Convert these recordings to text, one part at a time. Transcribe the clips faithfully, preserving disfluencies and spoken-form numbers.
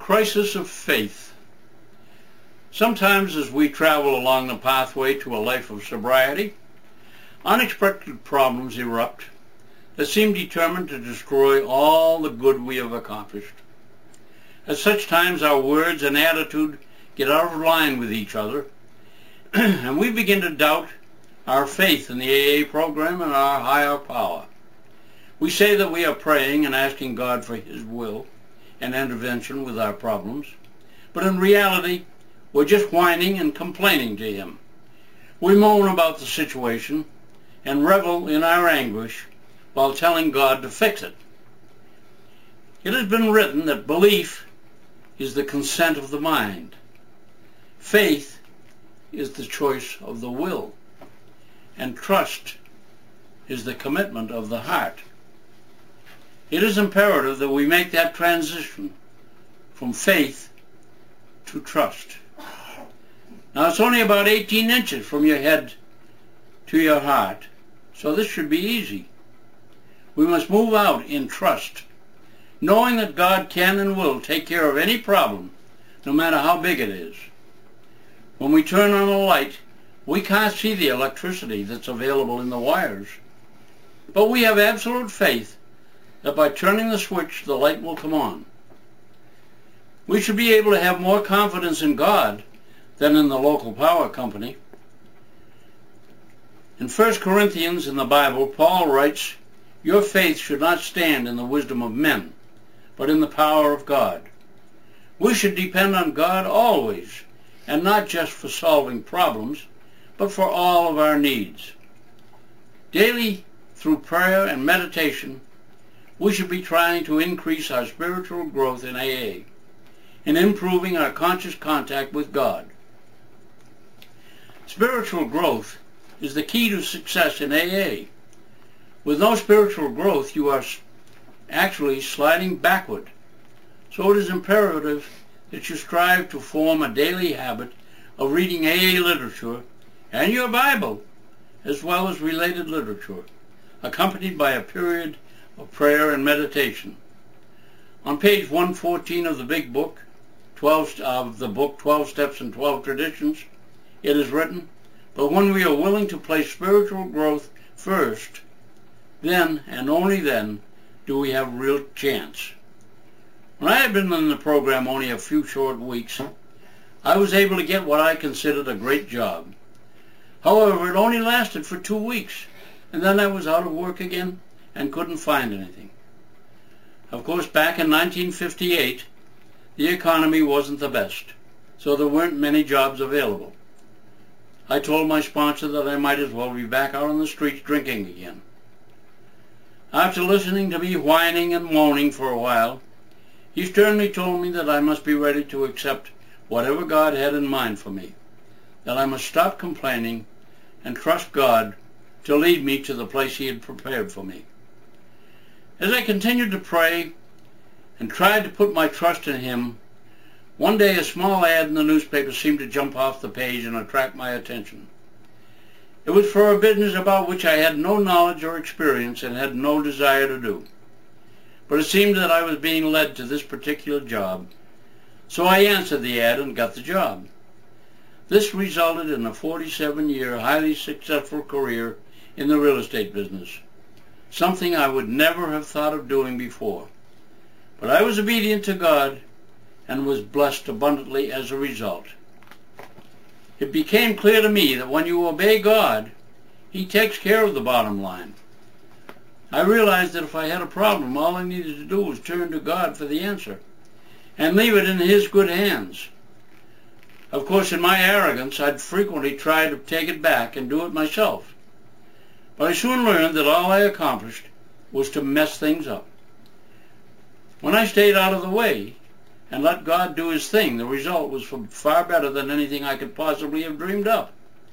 Crisis of faith. Sometimes as we travel along the pathway to a life of sobriety, unexpected problems erupt that seem determined to destroy all the good we have accomplished. At such times our words and attitude get out of line with each other, and we begin to doubt our faith in the A A program and our higher power. We say that we are praying and asking God for His will and intervention with our problems, but in reality, we're just whining and complaining to Him. We moan about the situation and revel in our anguish while telling God to fix it. It has been written that belief is the consent of the mind. Faith is the choice of the will. And trust is the commitment of the heart. It is imperative that we make that transition from faith to trust. Now it's only about eighteen inches from your head to your heart, so this should be easy. We must move out in trust, knowing that God can and will take care of any problem, no matter how big it is. When we turn on a light, we can't see the electricity that's available in the wires, but we have absolute faith that by turning the switch, the light will come on. We should be able to have more confidence in God than in the local power company. In First Corinthians in the Bible, Paul writes, "Your faith should not stand in the wisdom of men, but in the power of God." We should depend on God always, and not just for solving problems, but for all of our needs. Daily, through prayer and meditation, we should be trying to increase our spiritual growth in A A and improving our conscious contact with God. Spiritual growth is the key to success in A A. With no spiritual growth, you are actually sliding backward. So it is imperative that you strive to form a daily habit of reading A A literature and your Bible, as well as related literature, accompanied by a period of prayer and meditation. On page one fourteen of the big book, twelve of the book twelve Steps and twelve Traditions, it is written, "But when we are willing to place spiritual growth first, then and only then do we have real chance." When I had been in the program only a few short weeks, I was able to get what I considered a great job. However, it only lasted for two weeks, and then I was out of work again and couldn't find anything. Of course, back in nineteen fifty-eight, the economy wasn't the best, so there weren't many jobs available. I told my sponsor that I might as well be back out on the streets drinking again. After listening to me whining and moaning for a while, he sternly told me that I must be ready to accept whatever God had in mind for me, that I must stop complaining and trust God to lead me to the place He had prepared for me. As I continued to pray and tried to put my trust in Him, one day a small ad in the newspaper seemed to jump off the page and attract my attention. It was for a business about which I had no knowledge or experience and had no desire to do. But it seemed that I was being led to this particular job, so I answered the ad and got the job. This resulted in a forty-seven year, highly successful career in the real estate business, something I would never have thought of doing before. But I was obedient to God and was blessed abundantly as a result. It became clear to me that when you obey God, He takes care of the bottom line. I realized that if I had a problem, all I needed to do was turn to God for the answer and leave it in His good hands. Of course, in my arrogance, I'd frequently try to take it back and do it myself. But I soon learned that all I accomplished was to mess things up. When I stayed out of the way and let God do His thing, the result was far better than anything I could possibly have dreamed up.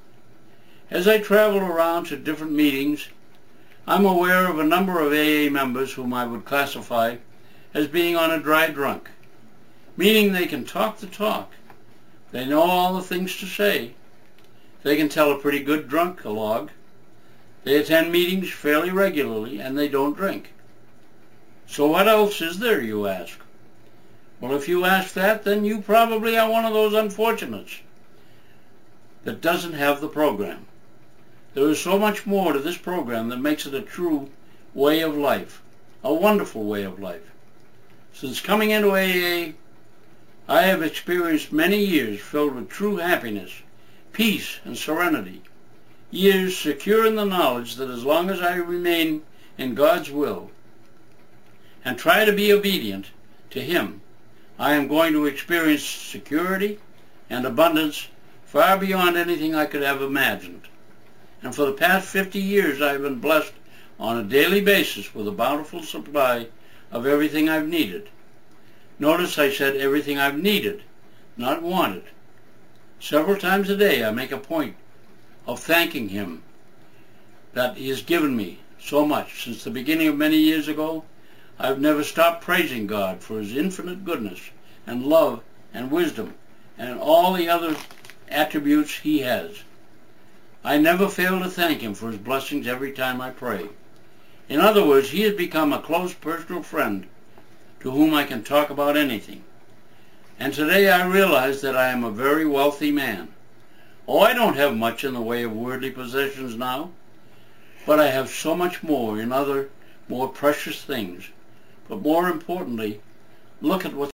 As I travel around to different meetings, I'm aware of a number of A A members whom I would classify as being on a dry drunk, meaning they can talk the talk. They know all the things to say. They can tell a pretty good drunk-a-log. They attend meetings fairly regularly, and they don't drink. So what else is there, you ask? Well, if you ask that, then you probably are one of those unfortunates that doesn't have the program. There is so much more to this program that makes it a true way of life, a wonderful way of life. Since coming into A A, I have experienced many years filled with true happiness, peace, and serenity. Years secure in the knowledge that as long as I remain in God's will and try to be obedient to Him, I am going to experience security and abundance far beyond anything I could have imagined. And for the past fifty years I have been blessed on a daily basis with a bountiful supply of everything I've needed. Notice I said everything I've needed, not wanted. Several times a day I make a point of thanking Him that He has given me so much. Since the beginning of many years ago, I've never stopped praising God for His infinite goodness and love and wisdom and all the other attributes He has. I never fail to thank Him for His blessings every time I pray. In other words, He has become a close personal friend to whom I can talk about anything. And today I realize that I am a very wealthy man. Oh, I don't have much in the way of worldly possessions now, but I have so much more in other, more precious things. But more importantly, look at what's